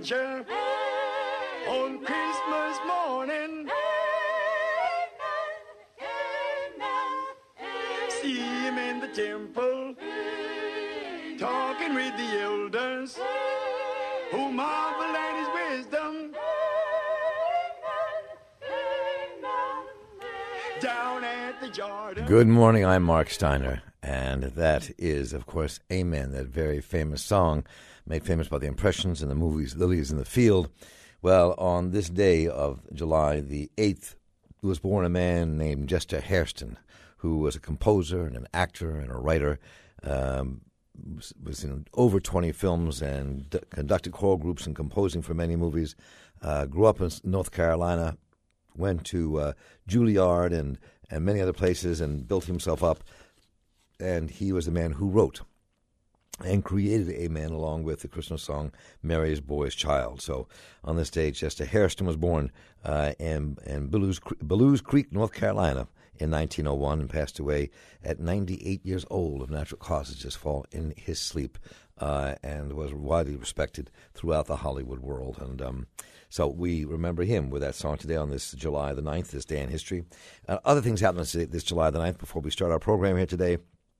manger on Christmas morning. See him in the temple, talking with the elders, who marvel at his wisdom. Down at the Jordan. Good morning, I'm Mark Steiner, and that is, of course, Amen, that very famous song made famous by the Impressions and the movies Lilies in the Field. Well, on this day of July the 8th, was born a man named Chester Hairston, who was a composer and an actor and a writer, was in over 20 films and conducted choral groups and composing for many movies. Grew up in North Carolina, went to Juilliard and many other places and built himself up. And he was the man who wrote and created Amen along with the Christmas song Mary's Boy's Child. So on this day, Chester Hairston was born in Bellows Creek, North Carolina in 1901 and passed away at 98 years old of natural causes, just fall in his sleep, and was widely respected throughout the Hollywood world. And so we remember him with that song today on this July the 9th, this day in history. Other things happened this July the 9th before we start our program here today.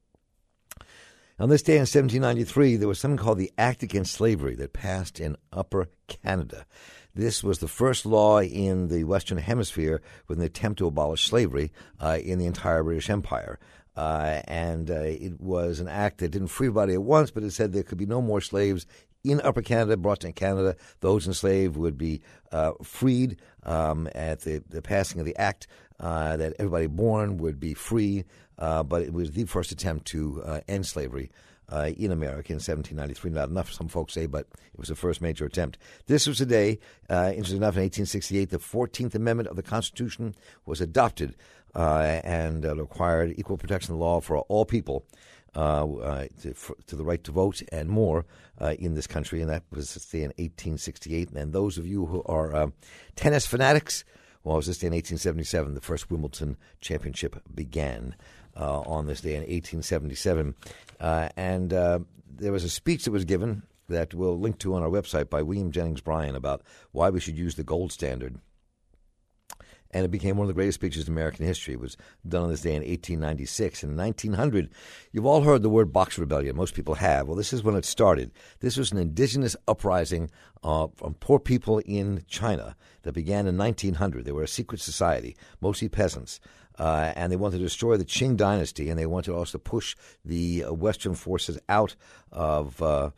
On this day in 1793, there was something called the Act Against Slavery that passed in Upper Canada. This was the first law in the Western Hemisphere with an attempt to abolish slavery in the entire British Empire. And it was an act that didn't free everybody at once, but it said there could be no more slaves in Upper Canada, brought to Canada. Those enslaved would be freed at the passing of the act, that everybody born would be free. But it was the first attempt to end slavery in America in 1793. Not enough, some folks say, but it was the first major attempt. This was the day, interesting enough, in 1868, the 14th Amendment of the Constitution was adopted and required equal protection of the law for all people to the right to vote and more in this country, and that was this day in 1868. And those of you who are tennis fanatics, well, it was this day in 1877 the first Wimbledon championship began. On this day in 1877. And there was a speech that was given that we'll link to on our website by William Jennings Bryan about why we should use the gold standard. And it became one of the greatest speeches in American history. It was done on this day in 1896. In 1900, you've all heard the word Boxer Rebellion. Most people have. Well, this is when it started. This was an indigenous uprising from poor people in China that began in 1900. They were a secret society, mostly peasants. And they wanted to destroy the Qing dynasty, and they wanted also to push the Western forces out of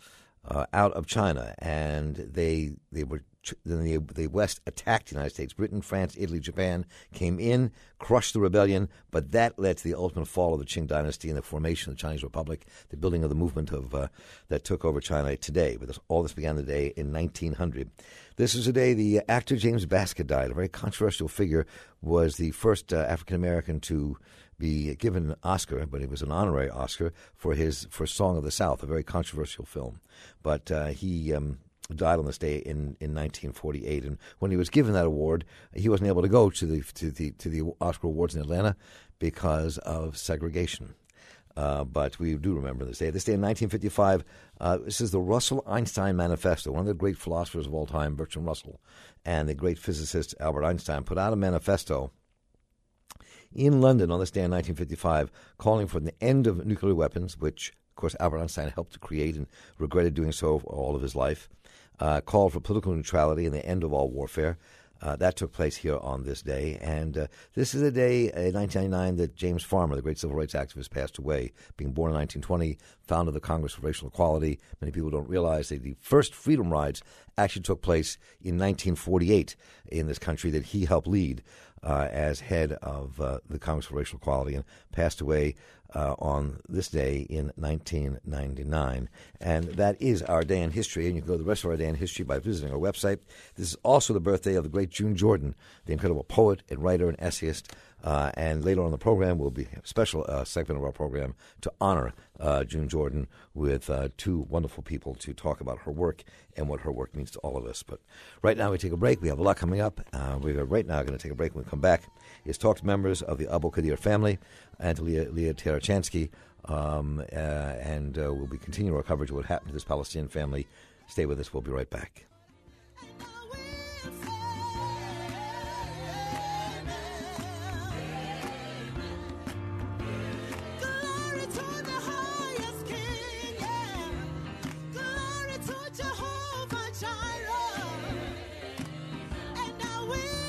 China. And the West attacked the United States. Britain, France, Italy, Japan came in, crushed the rebellion, but that led to the ultimate fall of the Qing dynasty and the formation of the Chinese Republic, the building of the movement that took over China today. But all this began the day in 1900. This was the day the actor James Baskett died. A very controversial figure, was the first African-American to be given an Oscar, but it was an honorary Oscar for Song of the South, a very controversial film. But he died on this day in 1948, and when he was given that award, he wasn't able to go to the Oscar Awards in Atlanta because of segregation. But we do remember this day. This day in 1955, this is the Russell-Einstein Manifesto. One of the great philosophers of all time, Bertrand Russell, and the great physicist Albert Einstein put out a manifesto in London on this day in 1955 calling for the end of nuclear weapons, which, of course, Albert Einstein helped to create and regretted doing so for all of his life. Called for political neutrality and the end of all warfare. That took place here on this day. And this is the day in 1999 that James Farmer, the great civil rights activist, passed away, being born in 1920, founded the Congress for Racial Equality. Many people don't realize that the first freedom rides actually took place in 1948 in this country that he helped lead as head of the Congress for Racial Equality, and passed away on this day in 1999. And that is our day in history, and you can go to the rest of our day in history by visiting our website. This is also the birthday of the great June Jordan, the incredible poet and writer and essayist. And later on in the program, we'll be a special segment of our program to honor June Jordan with two wonderful people to talk about her work and what her work means to all of us. But right now we take a break. We have a lot coming up. We're right now going to take a break. When we come back, is talk to members of the Abu Qadir family and to Leah Tarachansky, and we'll be continuing our coverage of what happened to this Palestinian family. Stay with us. We'll be right back. And I will say, glory to the highest King, yeah. Glory to Jehovah Jireh. And I will